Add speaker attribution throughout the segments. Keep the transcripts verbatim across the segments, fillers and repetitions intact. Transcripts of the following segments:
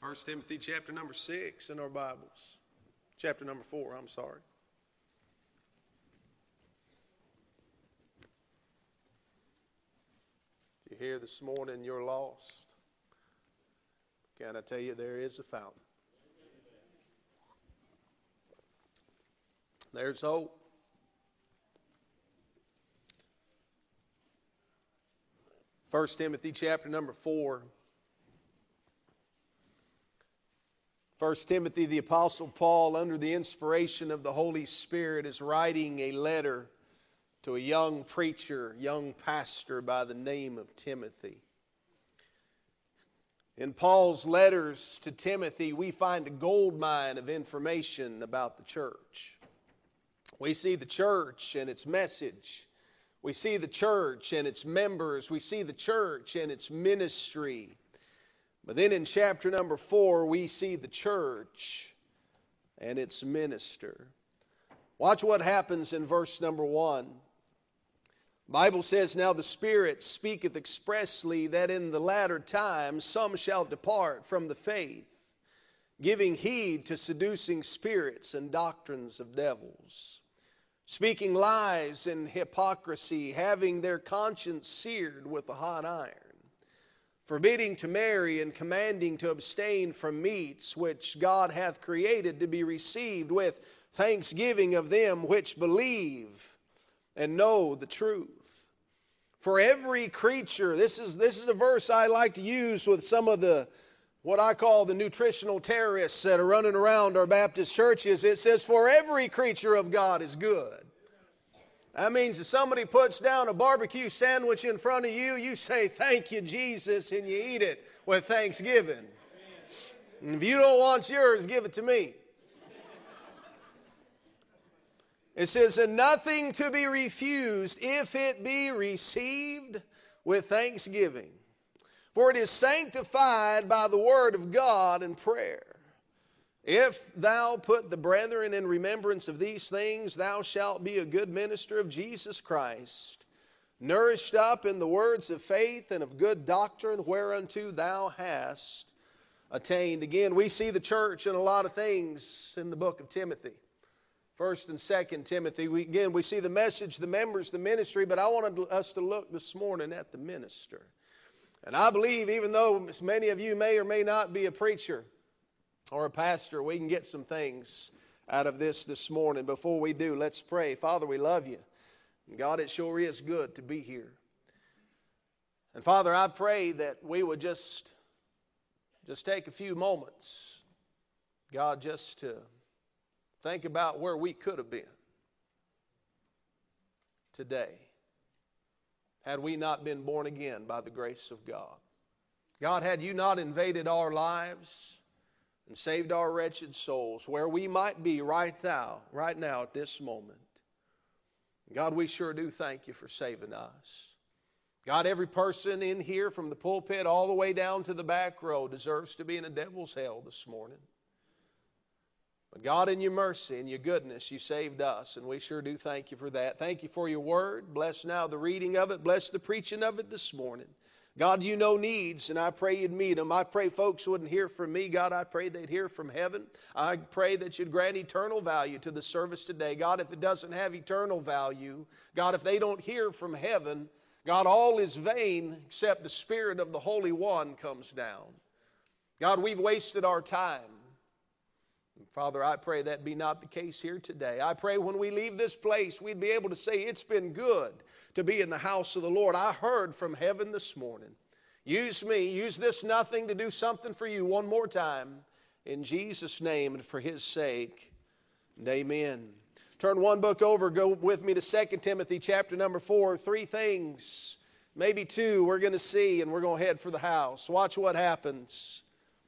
Speaker 1: First Timothy chapter number six in our Bibles. Chapter number four, I'm sorry. If you're here this morning, you're lost. Can I tell you, there is a fountain. There's hope. First Timothy chapter number four. First Timothy, the Apostle Paul, under the inspiration of the Holy Spirit, is writing a letter to a young preacher, young pastor by the name of Timothy. In Paul's letters to Timothy, we find a gold mine of information about the church. We see the church and its message. We see the church and its members. We see the church and its ministry. But then in chapter number four, we see the church and its minister. Watch what happens in verse number one. The Bible says, "Now the Spirit speaketh expressly that in the latter times some shall depart from the faith, giving heed to seducing spirits and doctrines of devils, speaking lies and hypocrisy, having their conscience seared with a hot iron, forbidding to marry and commanding to abstain from meats which God hath created to be received with thanksgiving of them which believe and know the truth. For every creature," this is, this is a verse I like to use with some of the, what I call the nutritional terrorists that are running around our Baptist churches. It says, "For every creature of God is good." That means if somebody puts down a barbecue sandwich in front of you, you say, "Thank you, Jesus," and you eat it with thanksgiving. And if you don't want yours, give it to me. It says, "And nothing to be refused if it be received with thanksgiving. For it is sanctified by the word of God and prayer. If thou put the brethren in remembrance of these things, thou shalt be a good minister of Jesus Christ, nourished up in the words of faith and of good doctrine whereunto thou hast attained." Again, we see the church in a lot of things in the book of Timothy. First and Second Timothy. We, again, we see the message, the members, the ministry, but I wanted us to look this morning at the minister. And I believe, even though many of you may or may not be a preacher or a pastor, we can get some things out of this this morning. Before we do, let's pray. Father, we love you. And God, it sure is good to be here. And Father, I pray that we would just, just take a few moments, God, just to think about where we could have been today had we not been born again by the grace of God. God, had you not invaded our lives and saved our wretched souls, where we might be right now, right now at this moment. God, we sure do thank you for saving us. God, every person in here from the pulpit all the way down to the back row deserves to be in a devil's hell this morning. But God, in your mercy and your goodness, you saved us, and we sure do thank you for that. Thank you for your word. Bless now the reading of it. Bless the preaching of it this morning. God, you know needs, and I pray you'd meet them. I pray folks wouldn't hear from me. God, I pray they'd hear from heaven. I pray that you'd grant eternal value to the service today. God, if it doesn't have eternal value, God, if they don't hear from heaven, God, all is vain except the Spirit of the Holy One comes down. God, we've wasted our time. Father, I pray that be not the case here today. I pray when we leave this place, we'd be able to say, "It's been good to be in the house of the Lord. I heard from heaven this morning." Use me, use this nothing to do something for you one more time. In Jesus' name and for His sake. And amen. Turn one book over, go with me to Second Timothy chapter number four. Three things, maybe two, we're going to see, and we're going to head for the house. Watch what happens.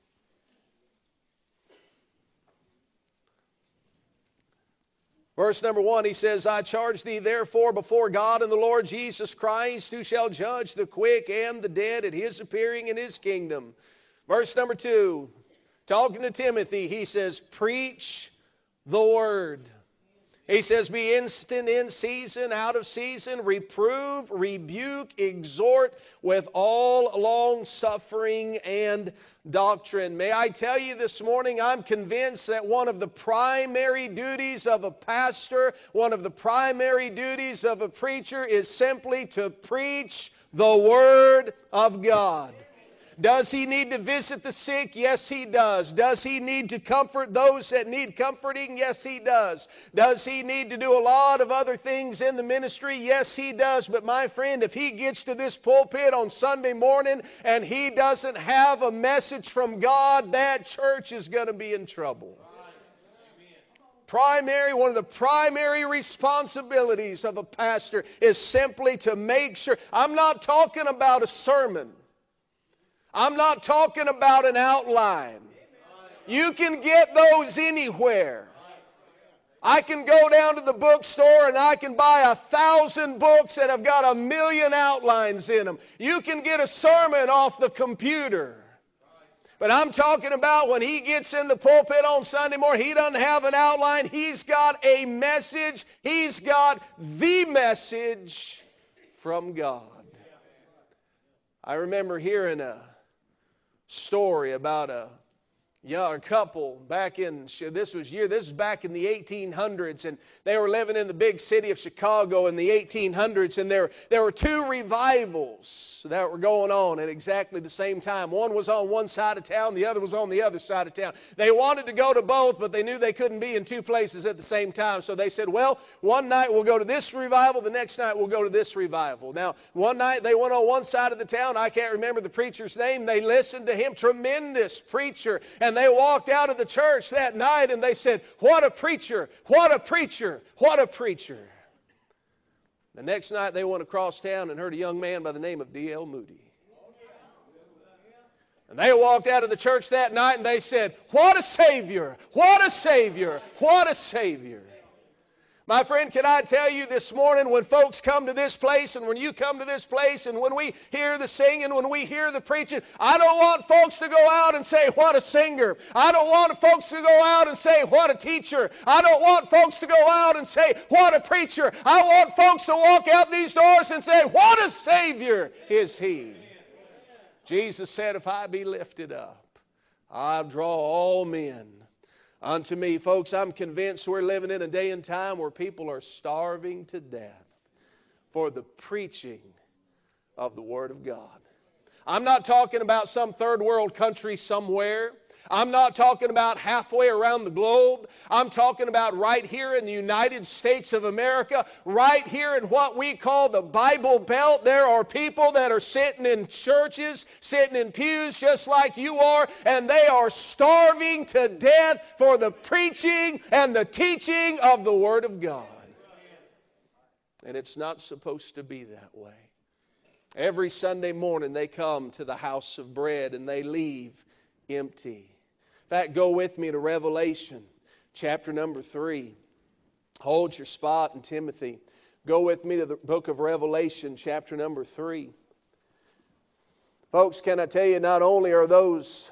Speaker 1: Verse number one, he says, "I charge thee therefore before God and the Lord Jesus Christ, who shall judge the quick and the dead at His appearing in His kingdom." Verse number two, talking to Timothy, he says, "Preach the word." He says, be instant in season, out of season, reprove, rebuke, exhort with all long suffering and doctrine. May I tell you this morning, I'm convinced that one of the primary duties of a pastor, one of the primary duties of a preacher is simply to preach the Word of God. Does he need to visit the sick? Yes, he does. Does he need to comfort those that need comforting? Yes, he does. Does he need to do a lot of other things in the ministry? Yes, he does. But my friend, if he gets to this pulpit on Sunday morning and he doesn't have a message from God, that church is going to be in trouble. Primary, one of the primary responsibilities of a pastor is simply to make sure. I'm not talking about a sermon. I'm not talking about an outline. You can get those anywhere. I can go down to the bookstore and I can buy a thousand books that have got a million outlines in them. You can get a sermon off the computer. But I'm talking about when he gets in the pulpit on Sunday morning, he doesn't have an outline. He's got a message. He's got the message from God. I remember hearing a story about a young couple back in, this was year, this is back in the eighteen hundreds, and they were living in the big city of Chicago in the eighteen hundreds, and there, there were two revivals that were going on at exactly the same time. One was on one side of town, the other was on the other side of town. They wanted to go to both, but they knew they couldn't be in two places at the same time, so they said, well, one night we'll go to this revival, the next night we'll go to this revival. Now, one night they went on one side of the town, I can't remember the preacher's name, they listened to him, tremendous preacher, and they walked out of the church that night and they said, what a preacher, what a preacher, what a preacher. The next night they went across town and heard a young man by the name of D L Moody. And they walked out of the church that night and they said, what a Savior, what a Savior, what a Savior. My friend, can I tell you this morning, when folks come to this place and when you come to this place and when we hear the singing, when we hear the preaching, I don't want folks to go out and say, what a singer. I don't want folks to go out and say, what a teacher. I don't want folks to go out and say, what a preacher. I want folks to walk out these doors and say, what a Savior is He. Jesus said, if I be lifted up, I'll draw all men unto me. Folks, I'm convinced we're living in a day and time where people are starving to death for the preaching of the Word of God. I'm not talking about some third world country somewhere. I'm not talking about halfway around the globe. I'm talking about right here in the United States of America, right here in what we call the Bible Belt. There are people that are sitting in churches, sitting in pews just like you are, and they are starving to death for the preaching and the teaching of the Word of God. And it's not supposed to be that way. Every Sunday morning they come to the house of bread and they leave empty. In fact, go with me to Revelation chapter number three. Hold your spot in Timothy. Go with me to the book of Revelation chapter number three. Folks, can I tell you, not only are those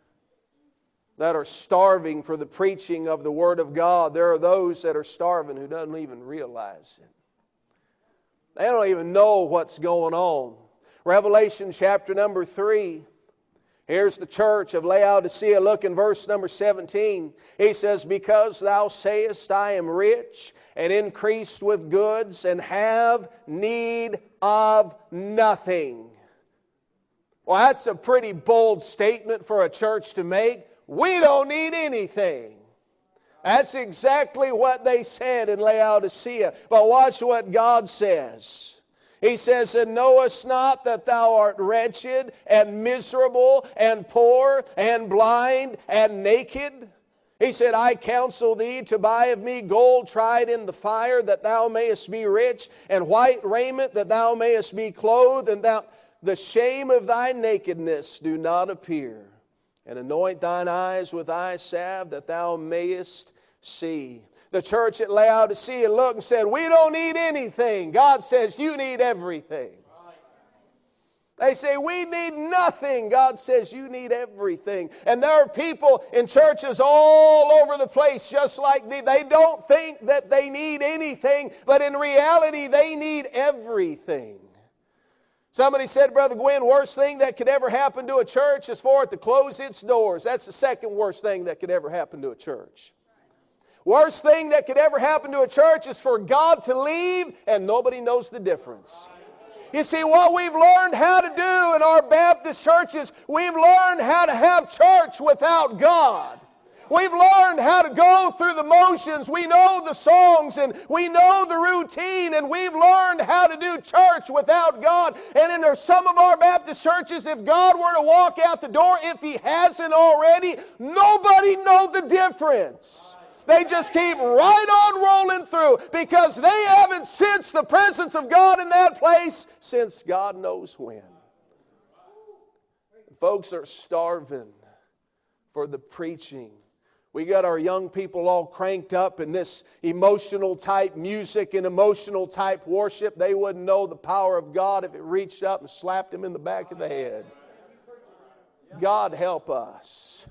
Speaker 1: that are starving for the preaching of the Word of God, there are those that are starving who don't even realize it. They don't even know what's going on. Revelation chapter number three. Here's the church of Laodicea. Look in verse number seventeen. He says, because thou sayest, I am rich and increased with goods and have need of nothing. Well, that's a pretty bold statement for a church to make. We don't need anything. That's exactly what they said in Laodicea. But watch what God says. He says, and knowest not that thou art wretched and miserable and poor and blind and naked? He said, I counsel thee to buy of me gold tried in the fire, that thou mayest be rich, and white raiment, that thou mayest be clothed, and thou the shame of thy nakedness do not appear. And anoint thine eyes with eye salve, that thou mayest see. The church at Laodicea looked and said, we don't need anything. God says, you need everything. They say, we need nothing. God says, you need everything. And there are people in churches all over the place just like these. They don't think that they need anything, but in reality, they need everything. Somebody said, Brother Gwynn, worst thing that could ever happen to a church is for it to close its doors. That's the second worst thing that could ever happen to a church. Worst thing that could ever happen to a church is for God to leave and nobody knows the difference. You see, what we've learned how to do in our Baptist churches, we've learned how to have church without God. We've learned how to go through the motions. We know the songs and we know the routine, and we've learned how to do church without God. And in some of our Baptist churches, if God were to walk out the door, if He hasn't already, nobody knows the difference. They just keep right on rolling through because they haven't sensed the presence of God in that place since God knows when. Folks are starving for the preaching. We got our young people all cranked up in this emotional type music and emotional type worship. They wouldn't know the power of God if it reached up and slapped them in the back of the head. God help us.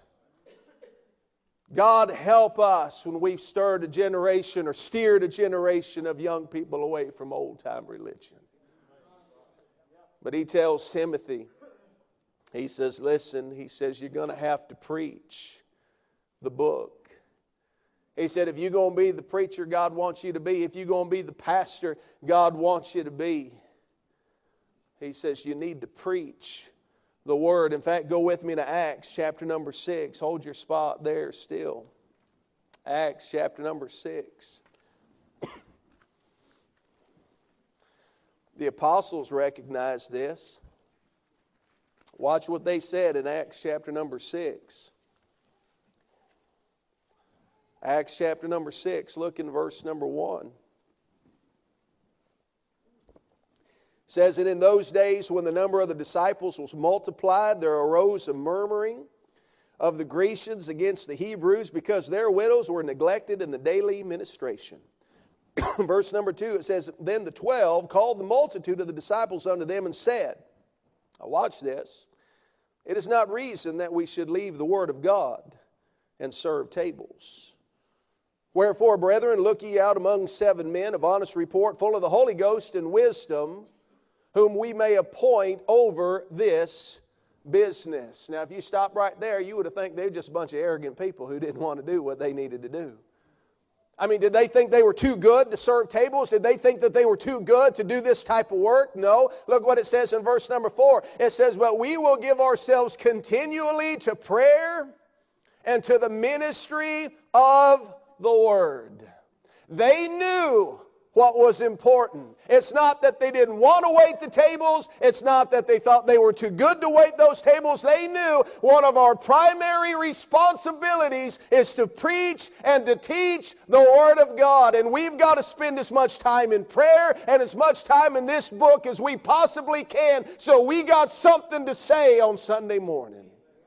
Speaker 1: God help us when we've stirred a generation or steered a generation of young people away from old-time religion. But he tells Timothy, he says, listen, he says, you're going to have to preach the book. He said, if you're going to be the preacher God wants you to be, if you're going to be the pastor God wants you to be, he says, you need to preach the Word. In fact, go with me to Acts chapter number six. Hold your spot there still. Acts chapter number six. The apostles recognized this. Watch what they said in Acts chapter number six. Acts chapter number six, look in verse number one. It says, and in those days when the number of the disciples was multiplied, there arose a murmuring of the Grecians against the Hebrews because their widows were neglected in the daily ministration. Verse number two, it says, then the twelve called the multitude of the disciples unto them and said, now watch this, it is not reason that we should leave the word of God and serve tables. Wherefore, brethren, look ye out among seven men of honest report, full of the Holy Ghost and wisdom, whom we may appoint over this business. Now, if you stop right there, you would have think they're just a bunch of arrogant people who didn't want to do what they needed to do. I mean, did they think they were too good to serve tables? Did they think that they were too good to do this type of work? No. Look what it says in verse number four. It says, but we will give ourselves continually to prayer and to the ministry of the Word. They knew what was important. It's not that they didn't want to wait the tables. It's not that they thought they were too good to wait those tables. They knew one of our primary responsibilities is to preach and to teach the Word of God. And we've got to spend as much time in prayer and as much time in this book as we possibly can, so we got something to say on Sunday morning.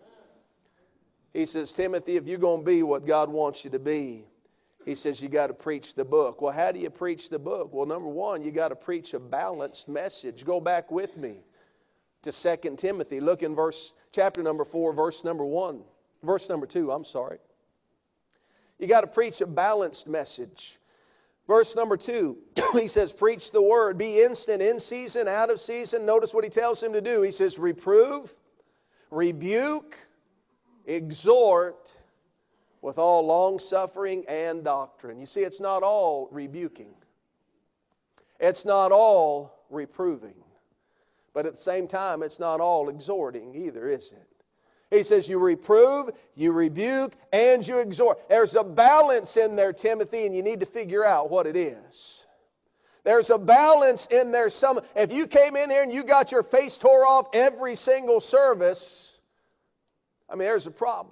Speaker 1: He says, Timothy, if you're going to be what God wants you to be, he says you got to preach the book. Well, how do you preach the book? Well, number one, you got to preach a balanced message. Go back with me to Second Timothy. Look in verse chapter number four, verse number one. Verse number two, I'm sorry. You got to preach a balanced message. Verse number two, he says, preach the word. Be instant, in season, out of season. Notice what he tells him to do. He says, reprove, rebuke, exhort, with all long-suffering and doctrine. You see, it's not all rebuking. It's not all reproving. But at the same time, it's not all exhorting either, is it? He says you reprove, you rebuke, and you exhort. There's a balance in there, Timothy, and you need to figure out what it is. There's a balance in there. Some, if you came in here and you got your face tore off every single service, I mean, there's a problem.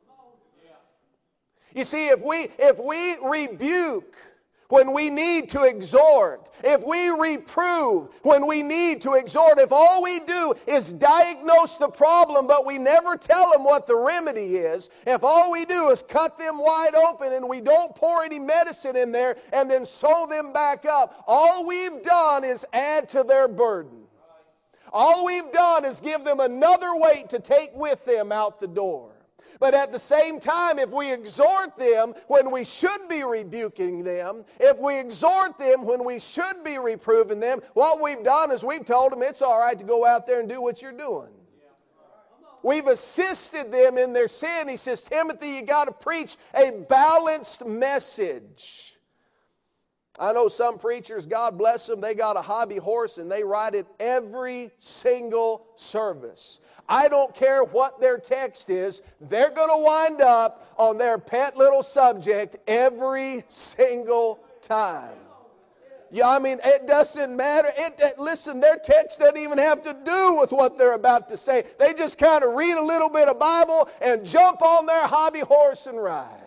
Speaker 1: You see, if we, if we rebuke when we need to exhort, if we reprove when we need to exhort, if all we do is diagnose the problem but we never tell them what the remedy is, if all we do is cut them wide open and we don't pour any medicine in there and then sew them back up, all we've done is add to their burden. All we've done is give them another weight to take with them out the door. But at the same time, if we exhort them when we should be rebuking them, if we exhort them when we should be reproving them, what we've done is we've told them it's all right to go out there and do what you're doing. We've assisted them in their sin. He says, Timothy, you got to preach a balanced message. I know some preachers, God bless them, they got a hobby horse and they ride it every single service. I don't care what their text is, they're going to wind up on their pet little subject every single time. Yeah, I mean, it doesn't matter. It, it, listen, their text doesn't even have to do with what they're about to say. They just kind of read a little bit of Bible and jump on their hobby horse and ride.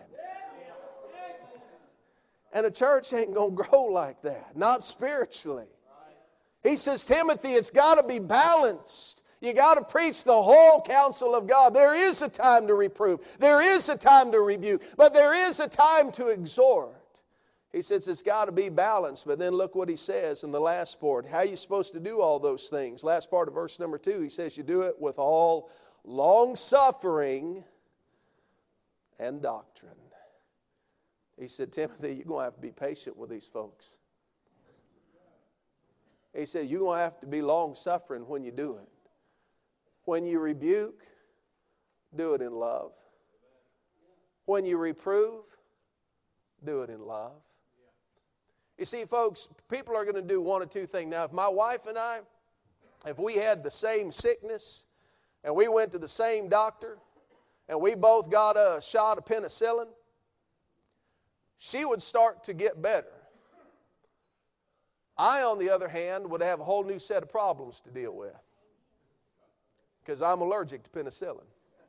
Speaker 1: And a church ain't going to grow like that, not spiritually. He says, Timothy, it's got to be balanced. You got to preach the whole counsel of God. There is a time to reprove. There is a time to rebuke. But there is a time to exhort. He says it's got to be balanced. But then look what he says in the last part. How are you supposed to do all those things? Last part of verse number two, he says you do it with all long-suffering and doctrine. He said, Timothy, you're going to have to be patient with these folks. He said, you're going to have to be long-suffering when you do it. When you rebuke, do it in love. When you reprove, do it in love. You see, folks, people are going to do one or two things. Now, if my wife and I, if we had the same sickness and we went to the same doctor and we both got a shot of penicillin, she would start to get better. I, on the other hand, would have a whole new set of problems to deal with because I'm allergic to penicillin.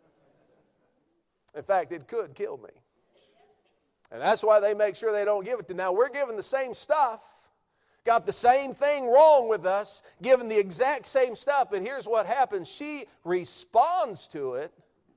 Speaker 1: In fact, it could kill me. And that's why they make sure they don't give it to. Now, we're given the same stuff, got the same thing wrong with us, given the exact same stuff, but here's what happens. She responds to it.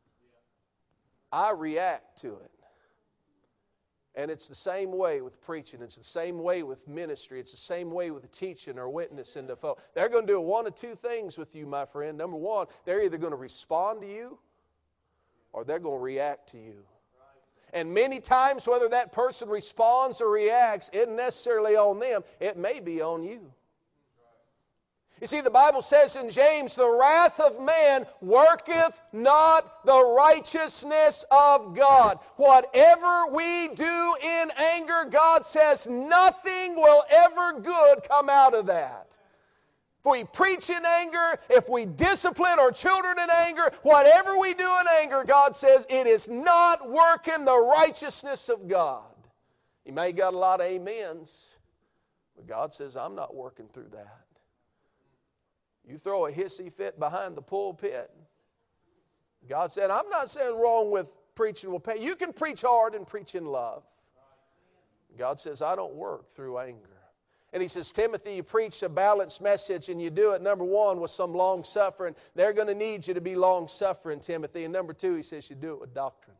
Speaker 1: I react to it. And it's the same way with preaching. It's the same way with ministry. It's the same way with teaching or witnessing to folk. They're going to do one of two things with you, my friend. Number one, they're either going to respond to you or they're going to react to you. And many times, whether that person responds or reacts isn't necessarily on them. It may be on you. You see, the Bible says in James, the wrath of man worketh not the righteousness of God. Whatever we do in anger, God says nothing will ever good come out of that. If we preach in anger, if we discipline our children in anger, whatever we do in anger, God says it is not working the righteousness of God. You may have got a lot of amens, but God says, I'm not working through that. You throw a hissy fit behind the pulpit. God said, I'm not saying wrong with preaching with pain. You can preach hard and preach in love. God says, I don't work through anger. And he says, Timothy, you preach a balanced message and you do it, number one, with some long-suffering. They're going to need you to be long-suffering, Timothy. And number two, he says, you do it with doctrine.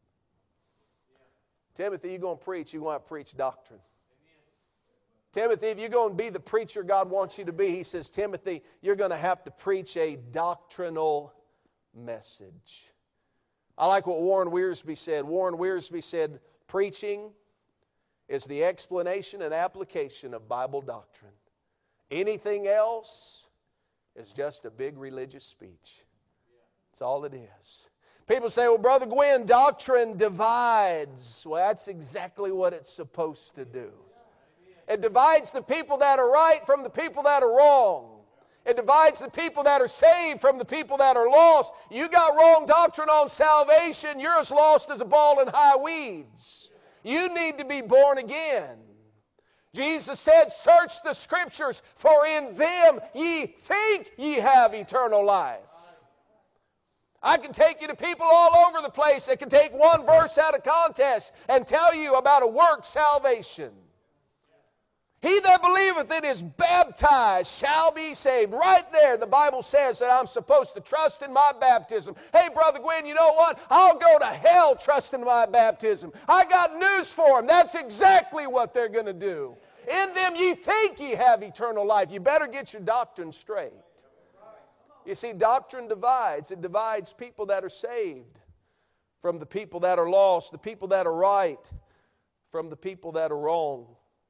Speaker 1: Yeah. Timothy, you're going to preach, you're going to preach doctrine. Amen. Timothy, if you're going to be the preacher God wants you to be, he says, Timothy, you're going to have to preach a doctrinal message. I like what Warren Wiersbe said. Warren Wiersbe said, preaching is the explanation and application of Bible doctrine. Anything else is just a big religious speech. That's all it is. People say, well, Brother Gwynn, doctrine divides. Well, that's exactly what it's supposed to do. It divides the people that are right from the people that are wrong. It divides the people that are saved from the people that are lost. You got wrong doctrine on salvation, you're as lost as a ball in high weeds. You need to be born again. Jesus said, search the Scriptures, for in them ye think ye have eternal life. I can take you to people all over the place that can take one verse out of context and tell you about a work salvation. He that believeth and is baptized shall be saved. Right there, the Bible says that I'm supposed to trust in my baptism. Hey, Brother Gwynn, you know what? I'll go to hell trusting my baptism. I got news for them. That's exactly what they're going to do. In them ye think ye have eternal life. You better get your doctrine straight. You see, doctrine divides. It divides people that are saved from the people that are lost, the people that are right from the people that are wrong.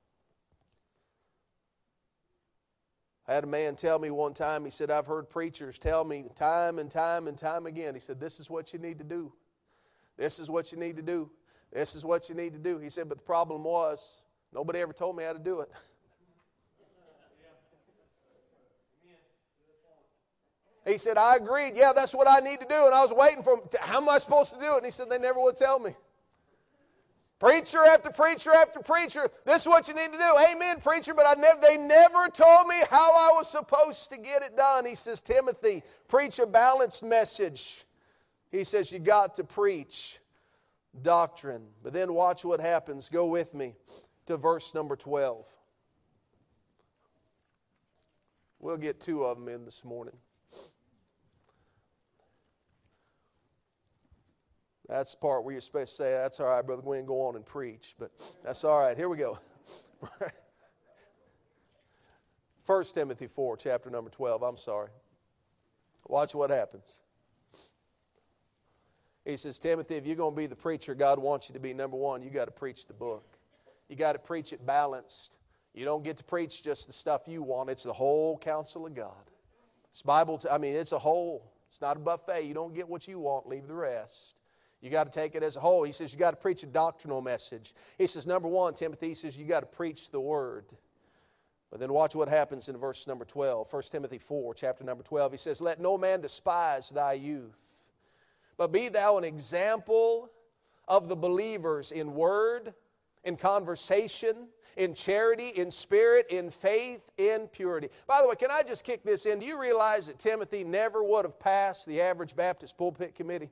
Speaker 1: I had a man tell me one time, he said, I've heard preachers tell me time and time and time again, he said, this is what you need to do. This is what you need to do. This is what you need to do. He said, but the problem was, nobody ever told me how to do it. He said, I agreed, yeah, that's what I need to do. And I was waiting for him, how am I supposed to do it? And he said, they never would tell me. Preacher after preacher after preacher, this is what you need to do. Amen, preacher, but I never, they never told me how I was supposed to get it done. He says, Timothy, preach a balanced message. He says, you got to preach doctrine. But then watch what happens. Go with me to verse number twelve. We'll get two of them in this morning. That's the part where you're supposed to say, that's all right, Brother Gwen, go on and preach. But that's all right. Here we go. First Timothy four, chapter number twelve. I'm sorry. Watch what happens. He says, Timothy, if you're going to be the preacher God wants you to be, number one, you got to preach the book. You got to preach it balanced. You don't get to preach just the stuff you want. It's the whole counsel of God. It's Bible, t- I mean, it's a whole. It's not a buffet. You don't get what you want, leave the rest. You got to take it as a whole. He says you got to preach a doctrinal message. He says, number one, Timothy, he says you got to preach the Word. But then watch what happens in verse number twelve. First Timothy four, chapter number twelve. He says, let no man despise thy youth, but be thou an example of the believers in word, in conversation, in charity, in spirit, in faith, in purity. By the way, can I just kick this in? Do you realize that Timothy never would have passed the average Baptist pulpit committee?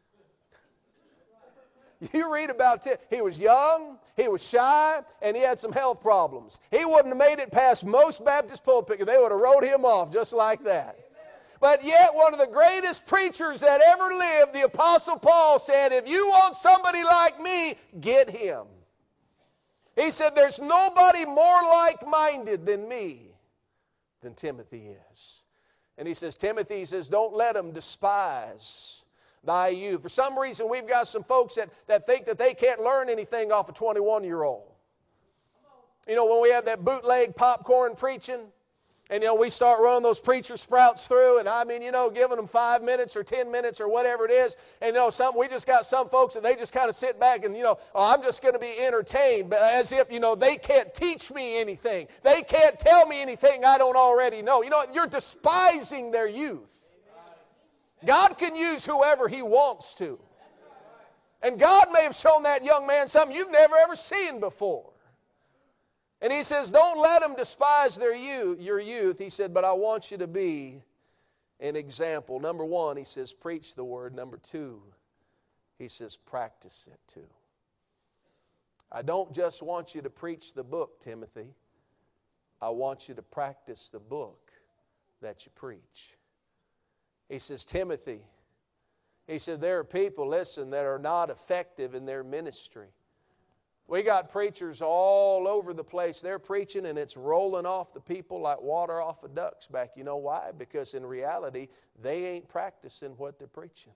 Speaker 1: You read about him. He was young, he was shy, and he had some health problems. He wouldn't have made it past most Baptist pulpit. They would have wrote him off just like that. But yet one of the greatest preachers that ever lived, the Apostle Paul said, if you want somebody like me, get him. He said, there's nobody more like-minded than me than Timothy is. And he says, Timothy, he says, don't let him despise thy youth. For some reason, we've got some folks that, that think that they can't learn anything off a twenty-one-year-old. You know, when we have that bootleg popcorn preaching, and, you know, we start running those preacher sprouts through, and I mean, you know, giving them five minutes or ten minutes or whatever it is. And, you know, some, we just got some folks that they just kind of sit back and, you know, oh, I'm just going to be entertained. But as if, you know, they can't teach me anything. They can't tell me anything I don't already know. You know, you're despising their youth. God can use whoever He wants to. And God may have shown that young man something you've never ever seen before. And He says, don't let them despise their youth, your youth. He said, but I want you to be an example. Number one, He says, preach the Word. Number two, He says, practice it too. I don't just want you to preach the book, Timothy. I want you to practice the book that you preach. He says, Timothy, he said, there are people, listen, that are not effective in their ministry. We got preachers all over the place. They're preaching and it's rolling off the people like water off a duck's back. You know why? Because in reality, they ain't practicing what they're preaching.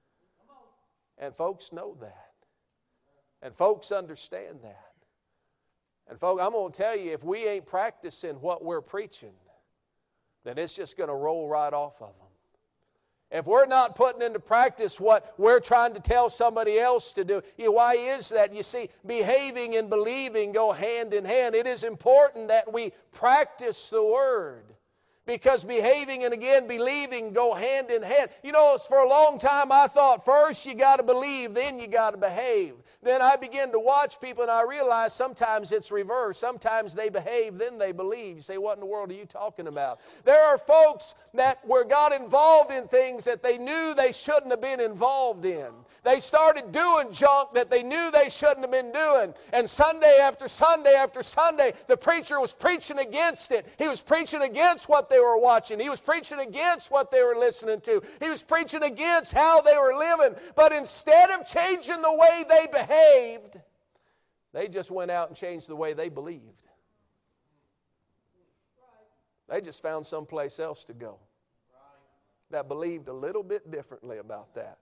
Speaker 1: And folks know that. And folks understand that. And folks, I'm going to tell you, if we ain't practicing what we're preaching, then it's just going to roll right off of them. If we're not putting into practice what we're trying to tell somebody else to do, you know, why is that? You see, behaving and believing go hand in hand. It is important that we practice the Word. Because behaving and again believing go hand in hand. You know, for a long time I thought first you got to believe, then you got to behave. Then I began to watch people and I realized sometimes it's reverse. Sometimes they behave, then they believe. You say, what in the world are you talking about? There are folks that were got involved in things that they knew they shouldn't have been involved in. They started doing junk that they knew they shouldn't have been doing. And Sunday after Sunday after Sunday, the preacher was preaching against it. He was preaching against what they were watching. He was preaching against what they were listening to. He was preaching against how they were living. But instead of changing the way they behaved, they just went out and changed the way they believed. They just found someplace else to go. that believed a little bit differently about that.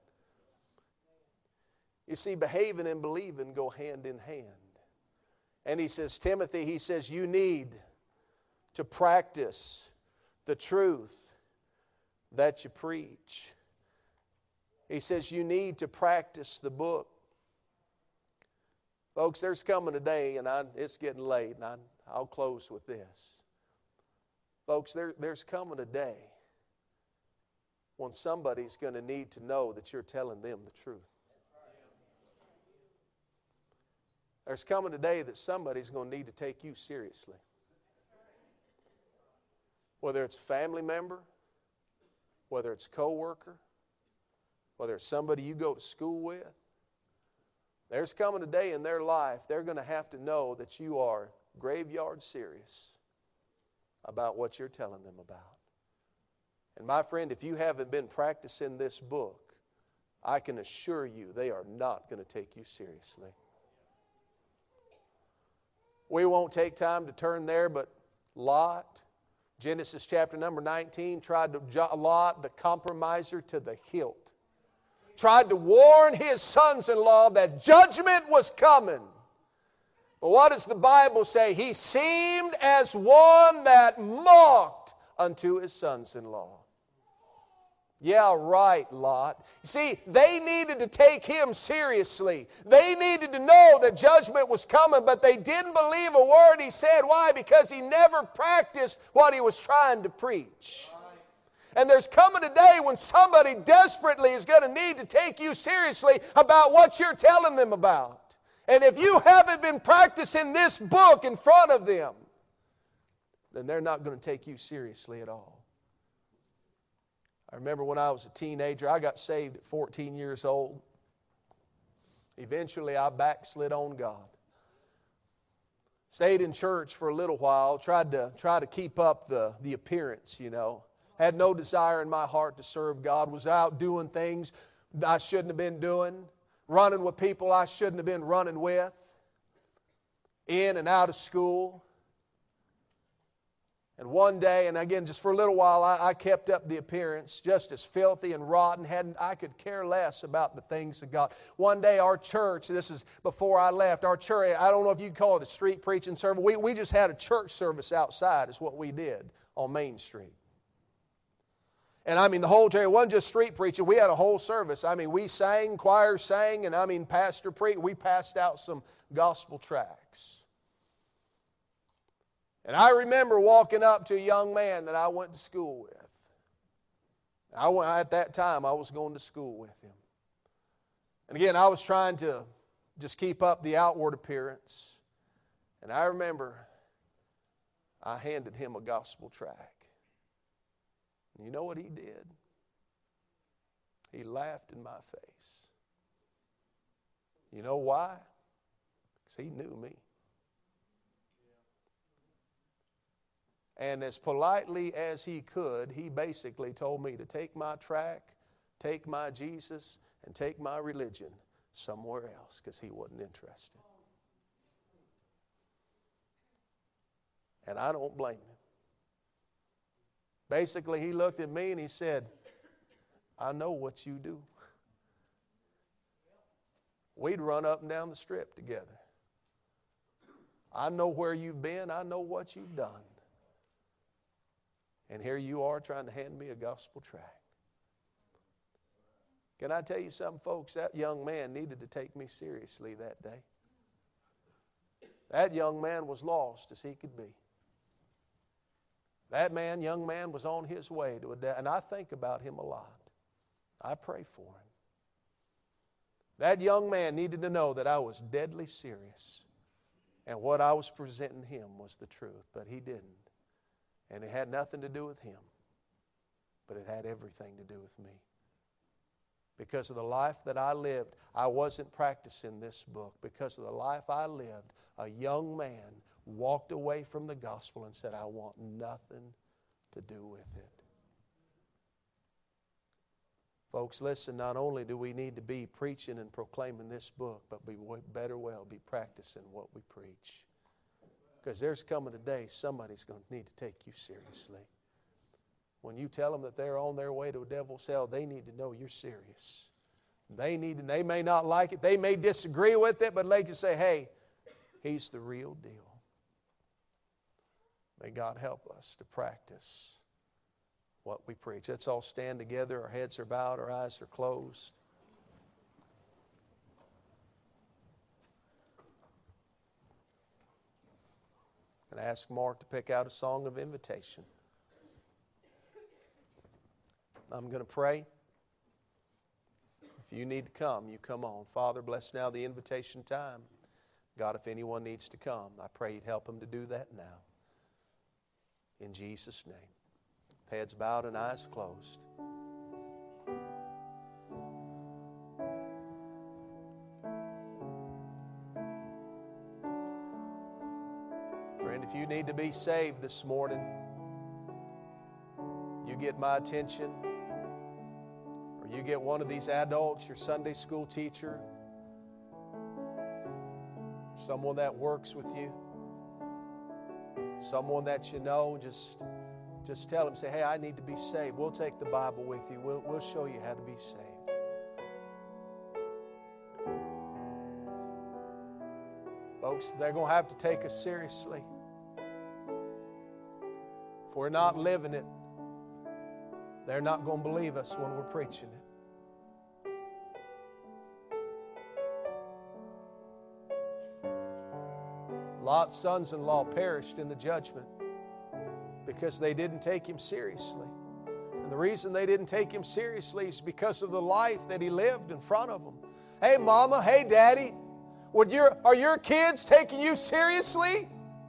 Speaker 1: You see, behaving and believing go hand in hand. And he says, Timothy, he says, you need to practice the truth that you preach. He says, you need to practice the book. Folks, there's coming a day, and I, it's getting late, and I, I'll close with this. Folks, there, there's coming a day when somebody's going to need to know that you're telling them the truth. There's coming a day that somebody's going to need to take you seriously. Whether it's a family member, whether it's a co-worker, whether it's somebody you go to school with, there's coming a day in their life they're going to have to know that you are graveyard serious about what you're telling them about. And my friend, if you haven't been practicing this book, I can assure you they are not going to take you seriously. We won't take time to turn there, but Lot, Genesis chapter number nineteen, tried to, Lot, the compromiser to the hilt, tried to warn his sons-in-law that judgment was coming. But what does the Bible say? He seemed as one that mocked unto his sons-in-law. Yeah, right, Lot. See, they needed to take him seriously. They needed to know that judgment was coming, but they didn't believe a word he said. Why? Because he never practiced what he was trying to preach. And there's coming a day when somebody desperately is going to need to take you seriously about what you're telling them about. And if you haven't been practicing this book in front of them, then they're not going to take you seriously at all. I remember when I was a teenager, I got saved at fourteen years old. Eventually, I backslid on God. Stayed in church for a little while, tried to, try to keep up the, the appearance, you know. Had no desire in my heart to serve God. Was out doing things I shouldn't have been doing. Running with people I shouldn't have been running with. In and out of school. And one day, and again, just for a little while, I, I kept up the appearance, just as filthy and rotten. Hadn't, I could care less about the things of God. One day, our church, this is before I left, our church, I don't know if you'd call it a street preaching service. We, we just had a church service outside is what we did on Main Street. And I mean, the whole church, it wasn't just street preaching. We had a whole service. I mean, we sang, choir sang, and I mean, pastor preached. We passed out some gospel tracts. And I remember walking up to a young man that I went to school with. I went, at that time, I was going to school with him. And again, I was trying to just keep up the outward appearance. And I remember I handed him a gospel tract. And you know what he did? He laughed in my face. You know why? Because he knew me. And as politely as he could, he basically told me to take my tract, take my Jesus, and take my religion somewhere else because he wasn't interested. And I don't blame him. Basically, he looked at me and he said, I know what you do. We'd run up and down the strip together. I know where you've been. I know what you've done. And here you are trying to hand me a gospel tract. Can I tell you something, folks? That young man needed to take me seriously that day. That young man was lost as he could be. That man, young man, was on his way to a death. And I think about him a lot. I pray for him. That young man needed to know that I was deadly serious. And what I was presenting him was the truth. But he didn't. And it had nothing to do with him, but it had everything to do with me. Because of the life that I lived, I wasn't practicing this book. Because of the life I lived, a young man walked away from the gospel and said, I want nothing to do with it. Folks, listen, not only do we need to be preaching and proclaiming this book, but we better well be practicing what we preach. Because there's coming a day somebody's going to need to take you seriously. when you tell them that they're on their way to a devil's hell, they need to know you're serious. They need to, they may not like it, they may disagree with it, but they can say, hey, he's the real deal. May God help us to practice what we preach. Let's all stand together. Our heads are bowed, our eyes are closed. And ask Mark to pick out a song of invitation. I'm going to pray. If you need to come, you come on. Father, bless now the invitation time. God, if anyone needs to come, I pray You'd help them to do that now. In Jesus' name. Heads bowed and eyes closed. Friend, if you need to be saved this morning, you get my attention, or you get one of these adults, your Sunday school teacher, someone that works with you, someone that you know, just, just tell them, say, hey, I need to be saved. We'll take the Bible with you. We'll, we'll show you how to be saved. Folks, they're going to have to take us seriously. If we're not living it, they're not going to believe us when we're preaching it. Lot's sons-in-law perished in the judgment because they didn't take him seriously. And the reason they didn't take him seriously is because of the life that he lived in front of them. Hey, Mama, hey, Daddy, would your, are your kids taking you seriously?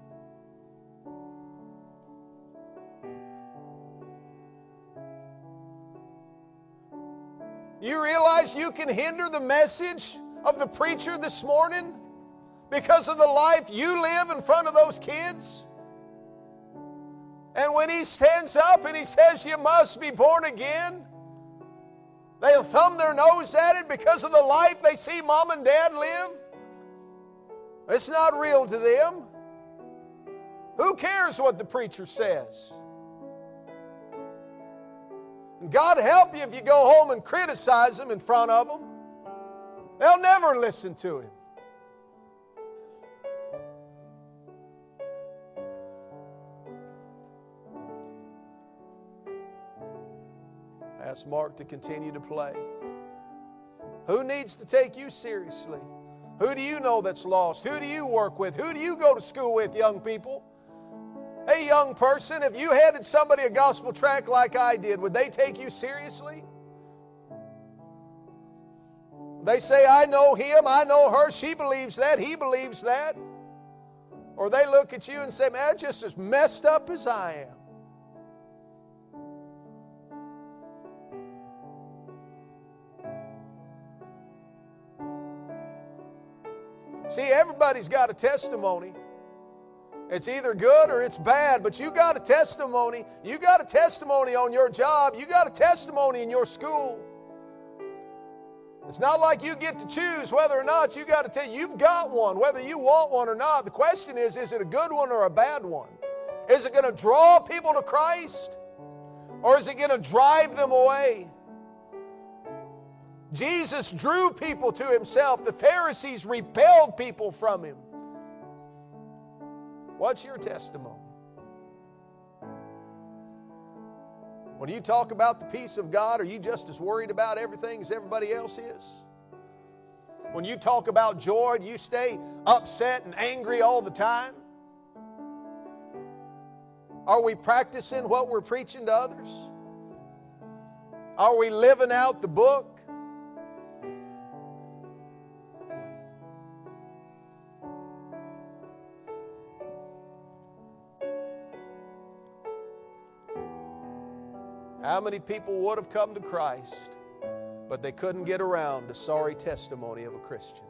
Speaker 1: You realize you can hinder the message of the preacher this morning because of the life you live in front of those kids? And when he stands up and he says you must be born again, they'll thumb their nose at it because of the life they see Mom and Dad live. It's not real to them. Who cares what the preacher says? And God help you if you go home and criticize them in front of them. They'll never listen to him. Ask Mark to continue to play. Who needs to take you seriously? Who do you know that's lost? Who do you work with? Who do you go to school with, young people? Hey, young person, if you handed somebody a gospel tract like I did, would they take you seriously? They say, I know him, I know her, she believes that, he believes that. Or they look at you and say, man, just as messed up as I am. See, everybody's got a testimony. It's either good or it's bad, but you got a testimony. You got a testimony on your job. You got a testimony in your school. It's not like you get to choose whether or not you got to tell. You've got one, whether you want one or not. The question is, is it a good one or a bad one? Is it going to draw people to Christ? Or is it going to drive them away? Jesus drew people to Himself. The Pharisees repelled people from Him. What's your testimony? When you talk about the peace of God, are you just as worried about everything as everybody else is? When you talk about joy, do you stay upset and angry all the time? Are we practicing what we're preaching to others? Are we living out the book? How many people would have come to Christ, but they couldn't get around the sorry testimony of a Christian?